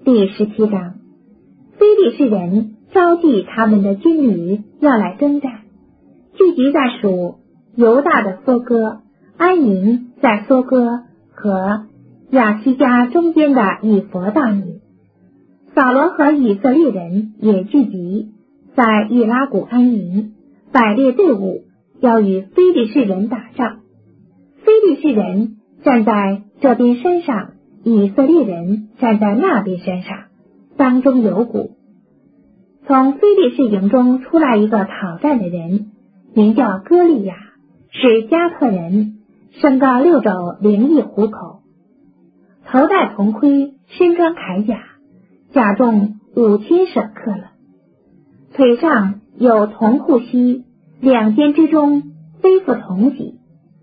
第17章，非利士人召集他们的军旅要来征战，聚集在属犹大的梭哥，安营在梭哥和亚西加中间的以弗大女。扫罗和以色列人也聚集在以拉谷安营，摆列队伍要与非利士人打仗。非利士人站在这边山上，以色列人站在那边山上，当中有谷。从非利士营中出来一个讨战的人，名叫歌利亚，是加特人，身高6肘0一虎口，头戴铜盔，身穿铠甲，甲重5000舍克了，腿上有铜护膝，两肩之中背负铜戟，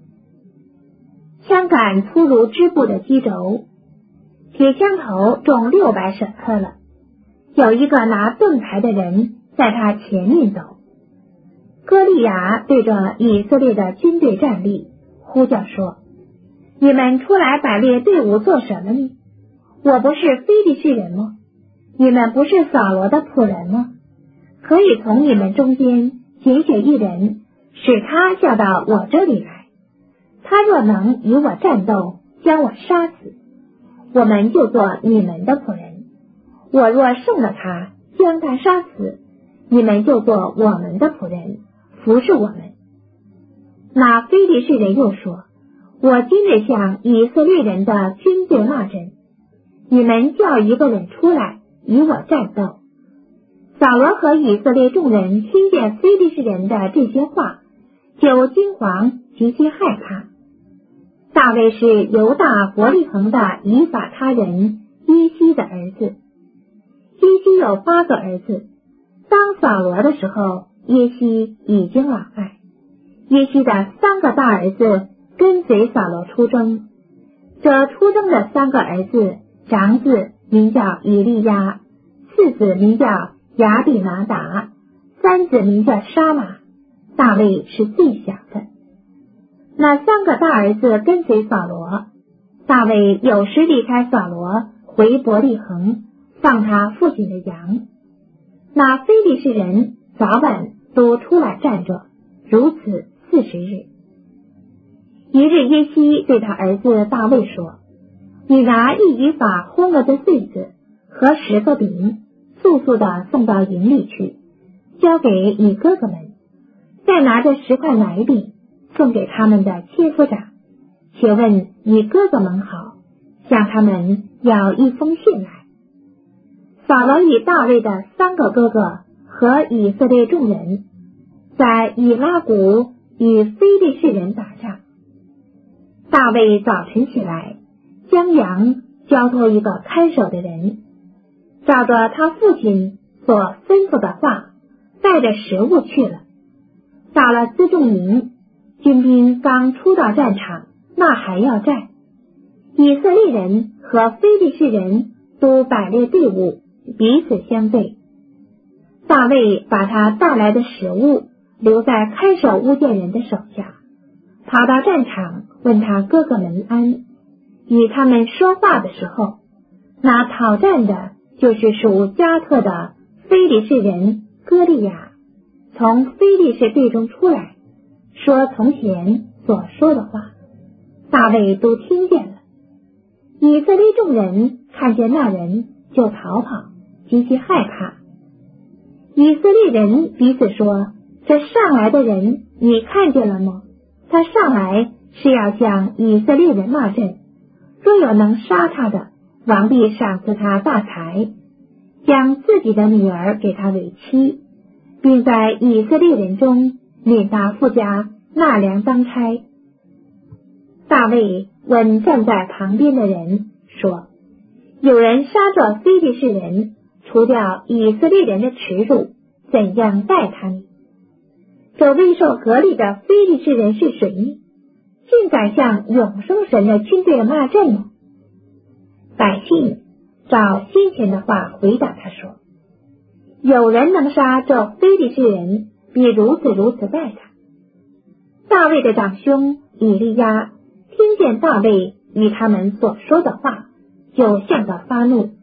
枪杆粗如织布的机轴，铁枪头重600舍克了。有一个拿盾牌的人在他前面走。歌利亚对着以色列的军队站立，呼叫说：你们出来摆列队伍做什么呢？我不是非利士人吗？你们不是扫罗的仆人吗？可以从你们中间拣选一人，使他下到我这里来。他若能与我战斗，将我杀死，我们就做你们的仆人。我若胜了他，将他杀死，你们就做我们的仆人，服侍我们。那非利士人又说：我今日向以色列人的军队骂阵，你们叫一个人出来与我战斗。扫罗和以色列众人听见非利士人的这些话，就惊惶，极其害怕。大卫是犹大伯利恒的以法他人耶西的儿子。耶西有8个儿子，当扫罗的时候，耶西已经老迈。耶西的3个大儿子跟随扫罗出征，这出征的3个儿子，长子名叫以利亚，次子名叫亚比拿达，三子名叫沙马，大卫是最小的。那3个大儿子跟随扫罗，大卫有时离开扫罗回伯利恒，放他父亲的羊。那非利士人早晚都出来站着，如此40日。一日，耶西对他儿子大卫说：你拿1以法烘了的穗子和10个饼，速速地送到营里去，交给你哥哥们，再拿着10块奶饼送给他们的切夫长，且问你哥哥们好，向他们要一封信来。扫罗与大卫的3个哥哥和以色列众人在以拉谷与非利士人打仗。大卫早晨起来，将羊交托一个看守的人，照着他父亲所吩咐的话，带着食物去了。到了辎重营，军兵刚出到战场，那还要战。以色列人和非利士人都摆列队伍，彼此相对。大卫把他带来的食物留在看守屋建人的手下，跑到战场问他哥哥们安。与他们说话的时候，那讨战的就是属加特的非利士人歌利亚，从非利士队中出来，说从前所说的话，大卫都听见了。以色列众人看见那人就逃跑，极其害怕。以色列人彼此说：这上来的人你看见了吗？他上来是要向以色列人骂阵，若有能杀他的，王必赏赐他大财，将自己的女儿给他为妻，并在以色列人中免他父家纳粮当差。大卫问站在旁边的人说：有人杀着非利士人，除掉以色列人的耻辱，怎样待他呢？这未受割礼的非利士人是谁呢？竟敢向永生神的军队骂阵吗？百姓照先前的话回答他说：有人能杀这非利士人，必如此如此待他。大卫的长兄以利亚听见大卫与他们所说的话，就向他发怒，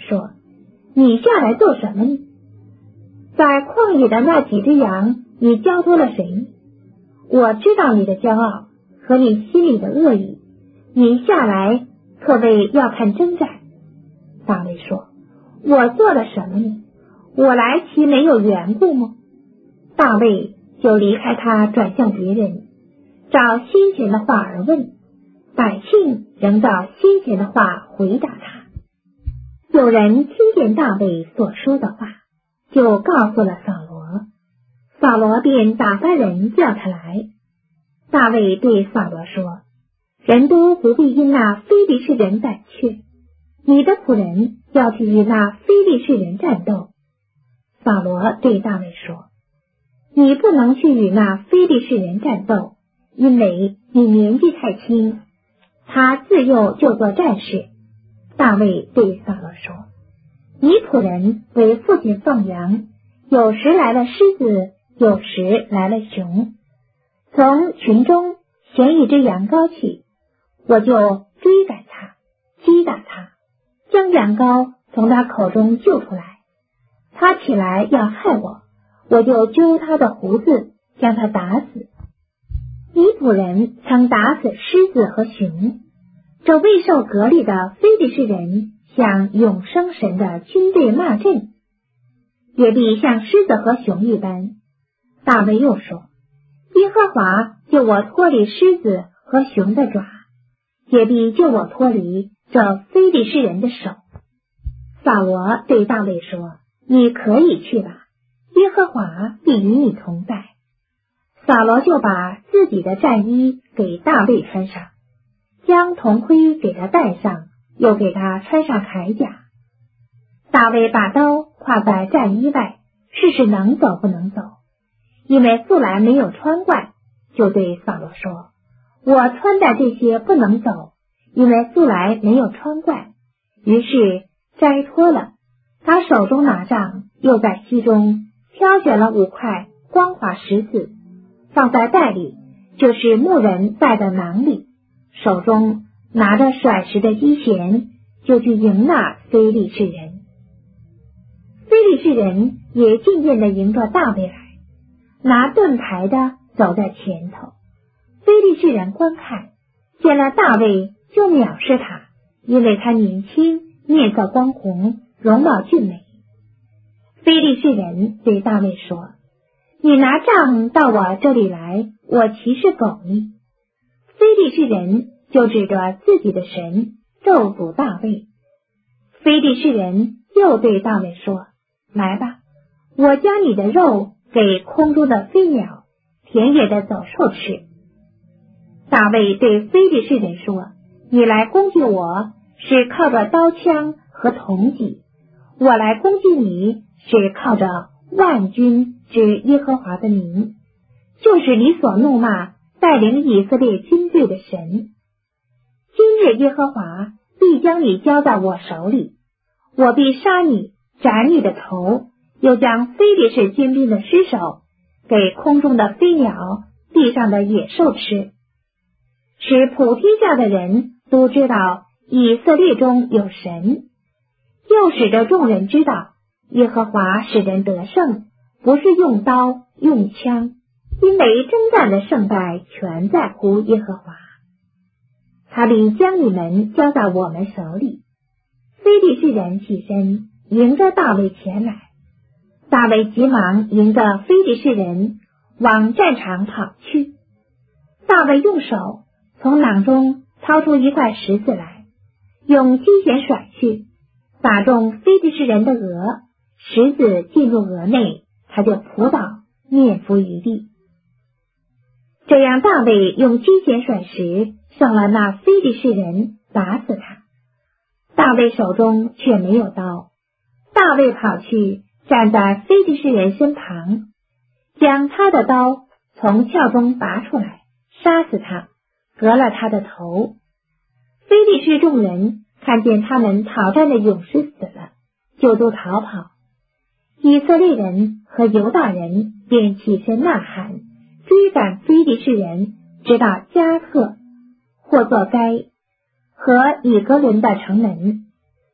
说：你下来做什么呢？在旷野的那几只羊，你交托了谁呢？我知道你的骄傲和你心里的恶意，你下来可谓要看征战。大卫说：我做了什么呢？我来岂没有缘故吗？大卫就离开他，转向别人，照先前的话而问，百姓仍照先前的话回答他。有人听见大卫所说的话，就告诉了扫罗，扫罗便打发人叫他来。大卫对扫罗说：人都不必因那非利士人胆怯，你的仆人要去与那非利士人战斗。扫罗对大卫说：你不能去与那非利士人战斗，因为你年纪太轻，他自幼就做战士。大卫对扫罗说：你仆人为父亲放羊，有时来了狮子，有时来了熊，从群中衔一只羊羔去，我就追赶他，击打他，将羊羔从他口中救出来。他起来要害我，我就揪他的胡子，将他打死。你仆人曾打死狮子和熊，这未受隔离的非利士人向永生神的军队骂阵，也必像狮子和熊一般。大卫又说：耶和华救我脱离狮子和熊的爪，也必救我脱离这非利士人的手。扫罗对大卫说：你可以去吧，耶和华必与你同在。扫罗就把自己的战衣给大卫穿上，将铜盔给他戴上，又给他穿上铠甲。大卫把刀挎在战衣外，试试能走不能走，因为素来没有穿惯，就对扫罗说：我穿戴这些不能走，因为素来没有穿惯。于是摘脱了，他手中拿杖，又在溪中挑选了5块光滑石子，放在袋里，就是牧人带的囊里，手中拿着甩石的机弦，就去迎那非利士人。非利士人也渐渐地迎着大卫来，拿盾牌的走在前头。非利士人观看，见了大卫就藐视他，因为他年轻，面色光红，容貌俊美。非利士人对大卫说：你拿杖到我这里来，我岂是狗呢？非利士人就指着自己的神咒诅大卫。非利士人又对大卫说：来吧，我将你的肉给空中的飞鸟、田野的走兽吃。大卫对非利士人说：你来攻击我是靠着刀枪和铜戟，我来攻击你是靠着万军之耶和华的名，就是你所怒骂带领以色列军队的神。今日耶和华必将你交在我手里，我必杀你，斩你的头，又将非利士军兵的尸首给空中的飞鸟、地上的野兽吃，使普天下的人都知道以色列中有神，又使得众人知道耶和华使人得胜，不是用刀用枪，因为征战的胜败全在乎耶和华。他必将你们交在我们手里。非利士人起身迎着大卫前来，大卫急忙迎着非利士人往战场跑去。大卫用手从囊中掏出1块石子来，用机弦甩去，打中非利士人的额，石子进入额内，他就扑倒，面伏于地。这样大卫用机弦甩石胜了那非利士人，打死他。大卫手中却没有刀。大卫跑去站在非利士人身旁，将他的刀从鞘中拔出来，杀死他，割了他的头。非利士众人看见他们讨战的勇士死了，就都逃跑。以色列人和犹大人便起身呐喊，追赶非利士人，直到加特、霍作该和以格伦的城门。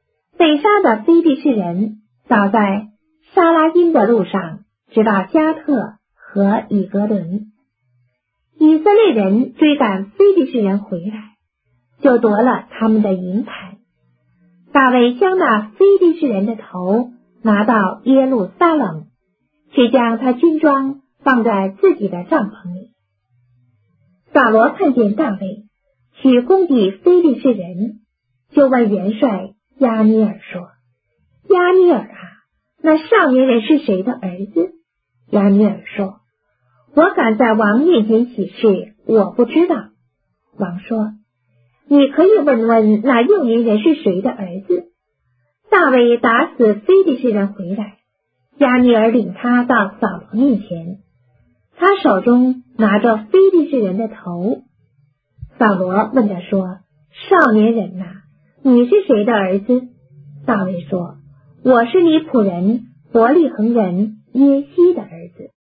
被杀的非利士人倒在沙拉因的路上，直到加特和以格伦。以色列人追赶非利士人回来，就夺了他们的银牌。大卫将那非利士人的头拿到耶路撒冷，去将他军装放在自己的帐篷里。扫罗看见大卫去攻击非利士人，就问元帅押尼尔说：押尼尔啊，那少年人是谁的儿子？押尼尔说：我敢在王面前起誓，我不知道。王说：你可以问问那幼年人是谁的儿子。大卫打死非利士人回来，押尼尔领他到扫罗面前，他手中拿着非利士人的头。扫罗问他说：少年人啊，你是谁的儿子？大卫说：我是你仆人伯利恒人耶西的儿子。